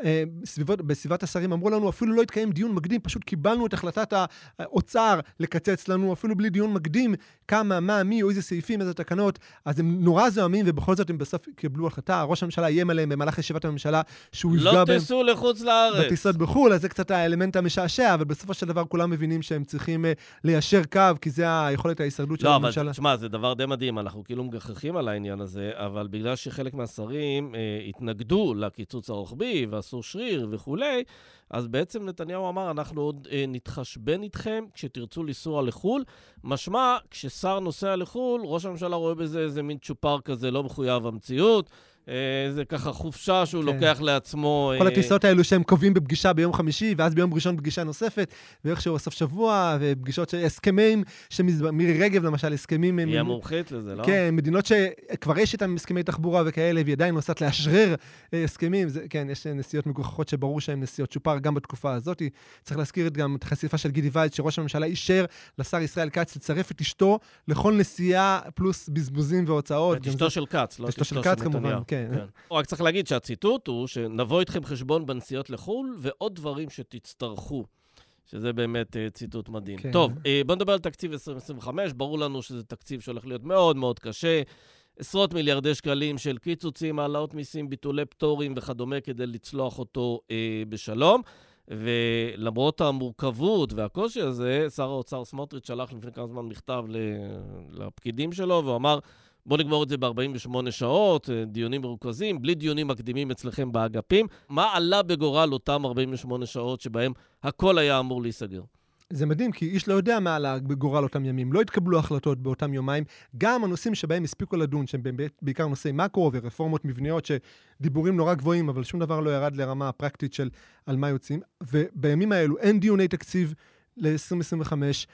בסביבת השרים אמרו לנו, אפילו לא התקיים דיון מקדים, פשוט קיבלנו את החלטת האוצר לקצץ לנו, אפילו בלי דיון מקדים, כמה, מה, מי, או איזה סעיפים, איזה תקנות, אז הם נורא זוהמים, ובכל זאת הם בסוף קיבלו החלטה, ראש הממשלה איים עליהם במהלך ישיבת הממשלה, שהוא יפגע בהם. לא תיסעו לחוץ לארץ. בטיסות בחו"ל, אז זה קצת האלמנט המשעשע, אבל בסופו של דבר כולם מבינים שהם צריכים ליישר קו, כי זה היכולת ההישרדות של הממשלה. לא, אבל תשמע, זה דבר די מדהים, אנחנו כאילו מגחכים על העניין הזה, אבל בגלל שחלק מהשרים התנגדו לקיצוץ הרוחבי, ועשו שריר וכולי, אז בעצם נתניהו אמר, אנחנו עוד נתחשבן איתכם כשתרצו לנסוע לחו"ל. משמע, כששר נוסע לחו"ל, ראש הממשלה רואה בזה איזה מין צ'ופר כזה, לא מחויב המציאות, זה ככה חופשה שהוא לוקח לעצמו. כל הטיסות האלו שהם קובעים בפגישה ביום חמישי, ואז ביום ראשון פגישה נוספת, ואיכשהו בסוף שבוע, ופגישות הסכמים, מירי רגב למשל, הסכמים... היא המומחית לזה, לא? כן, מדינות שכבר יש איתם הסכמי תחבורה וכאלה, והיא עדיין נוסעת לאשרר הסכמים. כן, יש נסיעות מגוחכות שברור שהן נסיעות שופר גם בתקופה הזאת. צריך להזכיר גם את החשיפה של גידי וייץ, שראש הממשלה אישר לשר ישראל כץ לצרף את אשתו לכל נסיעה פלוס בזבוזים והוצאות. את אשתו של כץ, לא את אשתו של נתניהו. רק צריך להגיד שהציטוט הוא שנבוא איתכם חשבון בנסיעות לחול ועוד דברים שתצטרכו, שזה באמת ציטוט מדהים. טוב, בוא נדבר על תקציב 2025, ברור לנו שזה תקציב שהולך להיות מאוד מאוד קשה, עשרות מיליארדי שקלים של קיצוצים, העלאות מיסים, ביטולי פטורים וכדומה כדי לצלוח אותו בשלום, ולמרות המורכבות והקושי הזה, שר האוצר סמוטריץ' שלח לפני כמה זמן מכתב לפקידים שלו, והוא אמר, בוא נגמור את זה ב-48 שעות, דיונים מרוכזים, בלי דיונים מקדימים אצלכם באגפים. מה עלה בגורל אותם 48 שעות שבהם הכל היה אמור להיסגר? זה מדהים, כי איש לא יודע מה עלה בגורל אותם ימים. לא התקבלו החלטות באותם יומיים. גם הנושאים שבהם הספיקו לדון, שהם בעיקר נושאי מקרו ורפורמות מבניות, שדיבורים נורא גבוהים, אבל שום דבר לא ירד לרמה הפרקטית של על מה יוצאים. ובימים האלו אין דיוני תקציב ל-2025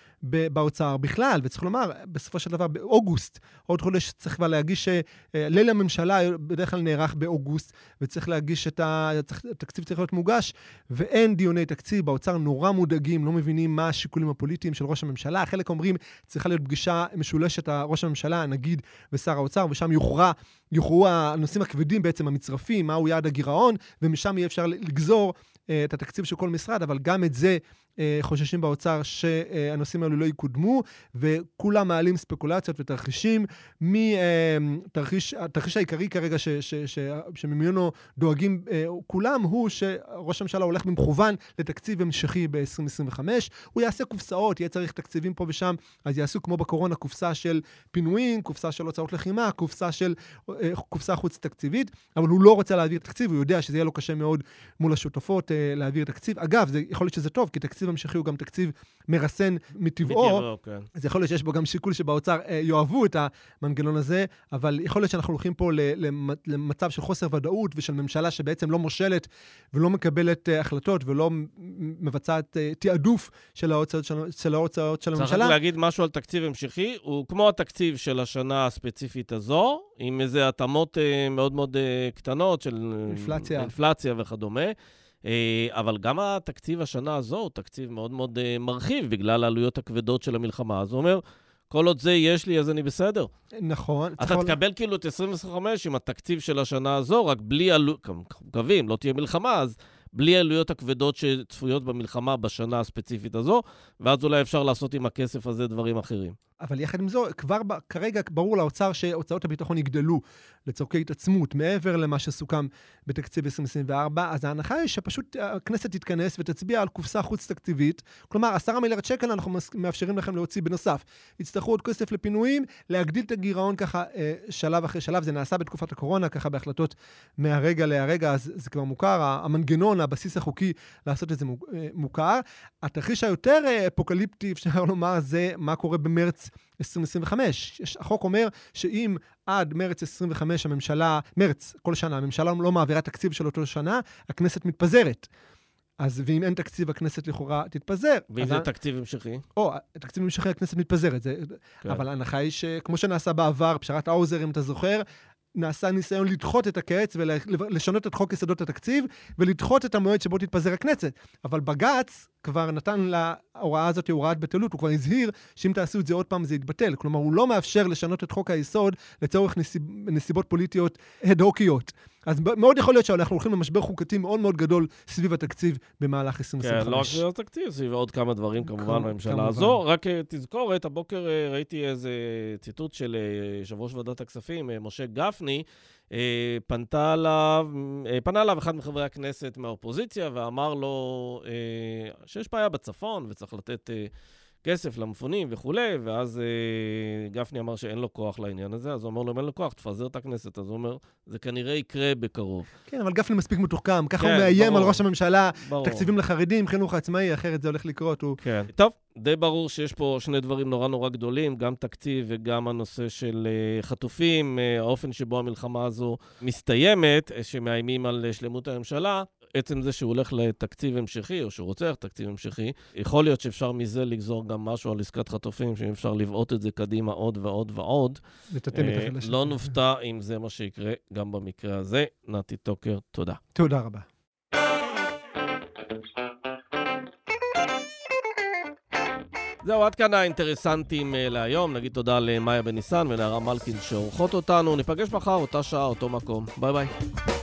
באוצר בכלל, וצריך לומר, בסופו של דבר, באוגוסט, עוד חודש צריך כבר להגיש, ליל הממשלה בדרך כלל נערך באוגוסט, וצריך להגיש התקציב צריך להיות מוגש, ואין דיוני תקציב, באוצר נורא מודאגים, לא מבינים מה השיקולים הפוליטיים של ראש הממשלה, חלק אומרים, צריכה להיות פגישה משולשת ראש הממשלה, הנגיד ושר האוצר, ושם יוכרו הנושאים הכבדים בעצם המצרפים, מהו יעד הגירעון, ומשם יהיה אפשר לגזור את התקציב של כל משרד, אבל גם את זה חוששים באוצר שהנושאים האלו לא יקודמו, וכולם מעלים ספקולציות ותרחישים, התרחיש העיקרי כרגע שממנו דואגים כולם, הוא שראש הממשלה הולך במכוון לתקציב המשכי ב-2025, הוא יעשה קופסאות, יהיה צריך תקציבים פה ושם, אז יעשו כמו בקורונה קופסה של פינויים, קופסה של הוצאות לחימה, קופסה חוץ תקציבית, אבל הוא לא רוצה להעביר תקציב, הוא יודע שזה יהיה לו קשה מאוד מול השותפות להעביר תקציב. אגב, זה יכול להיות שזה טוב, כי תקציב המשכי הוא גם תקציב מרסן מטבעו. אז יכול להיות שיש בו גם שיקול שבאוצר יאהבו את המנגנון הזה, אבל יכול להיות שאנחנו הולכים פה למצב של חוסר ודאות ושל ממשלה שבעצם לא מושלת ולא מקבלת החלטות ולא מבצעת תעדוף של ההוצאות של הממשלה. צריך להגיד משהו על תקציב המשכי, הוא כמו התקציב של השנה הספציפית הזו, עם איזה התאמות מאוד מאוד קטנות של אינפלציה וכדומה. אבל גם התקציב השנה הזו הוא תקציב מאוד מאוד מרחיב, בגלל העלויות הכבדות של המלחמה. אז הוא אומר, כל עוד זה יש לי, אז אני בסדר. נכון. אתה תקבל כאילו את 2025 עם התקציב של השנה הזו, רק בלי עלויות, מקווים, לא תהיה מלחמה, אז בלי עלויות הכבדות שצפויות במלחמה בשנה הספציפית הזו, ואז אולי אפשר לעשות עם הכסף הזה דברים אחרים. אבל יחד עם זו, כבר כרגע ברור לאוצר שהוצאות הביטחון יגדלו לצורכי התעצמות, מעבר למה שסוכם בתקציב 2024, אז ההנחה היא שפשוט הכנסת תתכנס ותצביע על קופסה חוץ תקציבית, כלומר 10 מיליארד שקל אנחנו מאפשרים לכם להוציא בנוסף. יצטרכו עוד כסף לפינויים, להגדיל את הגירעון ככה שלב אחרי שלב, זה נעשה בתקופת הקורונה, ככה בהחלטות מהרגע להרגע, אז זה כבר מוכר, המנגנון, הבסיס החוקי לעשות את זה מוכר. התרחיש היותר אפוקליפטי, אפשר לומר, זה מה קורה במרץ 2025. החוק אומר שאם עד מרץ 25 כל שנה, הממשלה לא מעבירה תקציב של אותו שנה, הכנסת מתפזרת. אז ואם אין תקציב, הכנסת לכאורה תתפזר. ואם זה תקציב המשכי? תקציב המשכי, הכנסת מתפזרת. כן. אבל ההנחה היא שכמו שנעשה בעבר, פשרת האוזר, אם אתה זוכר, נעשה ניסיון לדחות את הקץ ולשנות את חוק יסודות התקציב, ולדחות את המועד שבו תתפזר הכנסת. אבל בג"ץ כבר נתן להוראה הזאת הוראת בטלות, הוא כבר הזהיר שאם תעשו את זה עוד פעם זה יתבטל. כלומר, הוא לא מאפשר לשנות את חוק היסוד לצורך נסיבות פוליטיות הדוקיות. אז מאוד יכול להיות שאנחנו הולכים למשבר חוקתי מאוד מאוד גדול סביב התקציב במהלך 2025. כן, לא רק סביב התקציב, סביב עוד כמה דברים כמובן בממשלה הזו. רק תזכורת, הבוקר ראיתי איזה ציטוט של יושב ראש ועדת הכספים, משה גפני, פנה אליו אחד מחברי הכנסת מהאופוזיציה ואמר לו שיש בעיה בצפון וצריך לתת כסף למפונים וכולי, ואז גפני אמר שאין לו כוח לעניין הזה, אז הוא אומר לו, אם אין לו כוח, תפזר את הכנסת. אז הוא אומר, זה כנראה יקרה בקרוב. כן, אבל גפני מספיק מתוחכם, ככה הוא מאיים על ראש הממשלה, תקציבים לחרדים, חינוך העצמאי, אחרת זה הולך לקרות. כן. טוב, די ברור שיש פה שני דברים נורא נורא גדולים, גם תקציב וגם הנושא של חטופים, האופן שבו המלחמה הזו מסתיימת, שמאיימים על שלמות הממשלה. עצם זה שהוא הולך לתקציב המשכי, או שהוא רוצה תקציב המשכי, יכול להיות שאפשר מזה לגזור גם משהו על עסקת חטופים, שאפשר לבעוט את זה קדימה עוד ועוד ועוד. לא נופתע אם זה מה שיקרה גם במקרה הזה. נתי טוקר, תודה. תודה רבה. זהו, עד כאן האינטרסנטים להיום. נגיד תודה למאיה בניסן ונערה מלכין שעורכות אותנו. ניפגש מחר, אותה שעה, אותו מקום. ביי ביי.